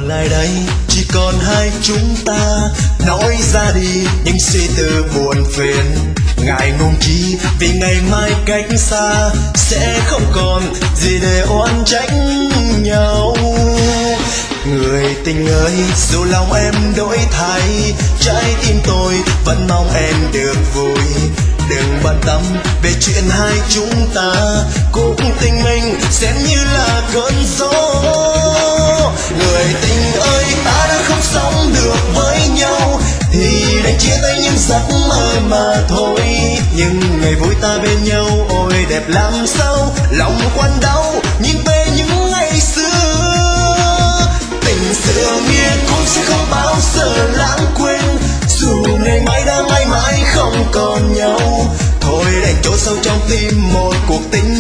lại đây chỉ còn hai chúng ta, nói ra đi những suy tư buồn phiền, ngại ngùng chi vì ngày mai cách xa sẽ không còn gì để oán trách nhau. Người tình ơi, dù lòng em đổi thay, trái tim tôi vẫn mong em được vui. Đừng bận tâm về chuyện hai chúng ta, cuộc tình mình xem như là cơn gió. Người tình ơi, ta đã không sống được với nhau thì đành chia tay những giấc mơ mà thôi. Nhưng ngày vui ta bên nhau ôi đẹp làm sao, lòng quặn đau nhìn về những ngày xưa. Tình xưa nghĩa cũng sẽ không bao giờ lãng quên, dù ngày mai đã mãi mãi không còn nhau. Thôi đành chôn sâu trong tim một cuộc tình